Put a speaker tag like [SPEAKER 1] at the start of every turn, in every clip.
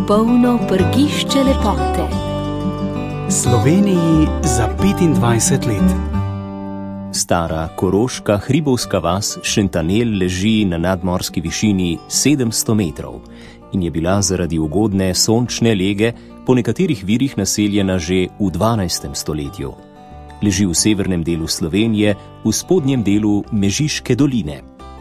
[SPEAKER 1] Polno prgišče lepote.
[SPEAKER 2] Sloveniji za 25 let.
[SPEAKER 3] Stara koroška hribovska vas Šentanel leži na nadmorski višini 700 metrov in je bila zaradi ugodne sončne lege po nekaterih virih naseljena že v 12. stoletju. Leži v severnem delu Slovenije, v spodnjem delu Mežiške doline.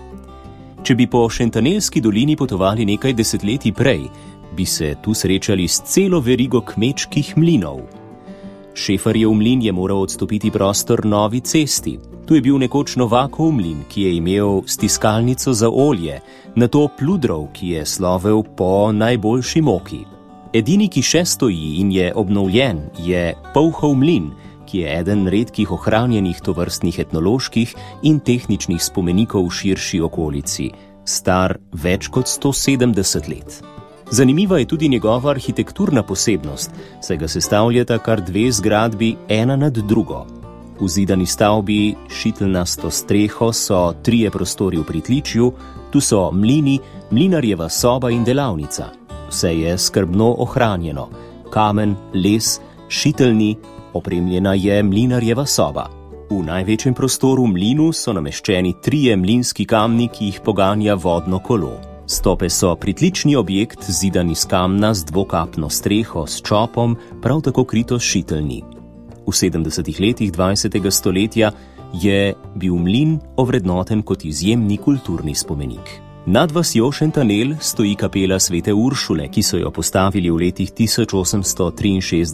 [SPEAKER 3] Če bi po Šentanelski dolini potovali nekaj desetletij prej, bi se tu srečali s celo verigo kmečkih mlinov. Šefarjev mlin je moral odstopiti prostor novi cesti. Tu je bil nekoč Novakov mlin, ki je imel stiskalnico za olje, nato Pludrov, ki je slovel po najboljši moki. Edini, ki še stoji in je obnovljen, je Polhov mlin, ki je eden redkih ohranjenih tovrstnih etnoloških in tehničnih spomenikov v širši okolici, star več kot 170 let. Zanimiva je tudi njegova arhitekturna posebnost, saj ga sestavljata kar dve zgradbi ena nad drugo. V zidani stavbi šitelnasto streho so 3 prostori v pritličju, tu so mlini, mlinarjeva soba in delavnica. Vse je skrbno ohranjeno. Kamen, les, šiteljni, opremljena je mlinarjeva soba. V največjem prostoru mlinu so nameščeni 3 mlinski kamni, ki jih poganja vodno kolo. Stope so pritlični objekt, zidan iz kamna z dvokapno streho s čopom, prav tako krito s šiteljni. V 70. letih 20. stoletja je bil mlin ovrednoten kot izjemni kulturni spomenik. Nad vasjo Šentanel stoji kapela Svete Uršule, ki so jo postavili v letih 1863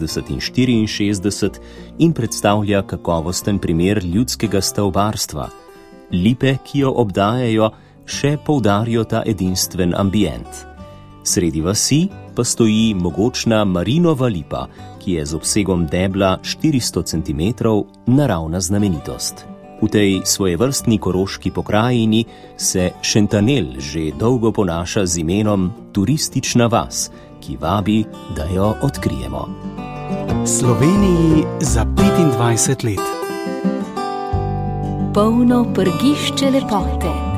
[SPEAKER 3] in 64 in predstavlja kakovosten primer ljudskega stavbarstva. Lipe, ki jo obdajajo, še poudarijo ta edinstven ambient. Sredi vasi pa stoji mogočna Marinova lipa, ki je z obsegom debla 400 cm naravna znamenitost. V tej svojevrstni koroški pokrajini se Šentanel že dolgo ponaša z imenom turistična vas, ki vabi, da jo odkrijemo.
[SPEAKER 2] Sloveniji za 25 let.
[SPEAKER 1] Polno prgišče lepote.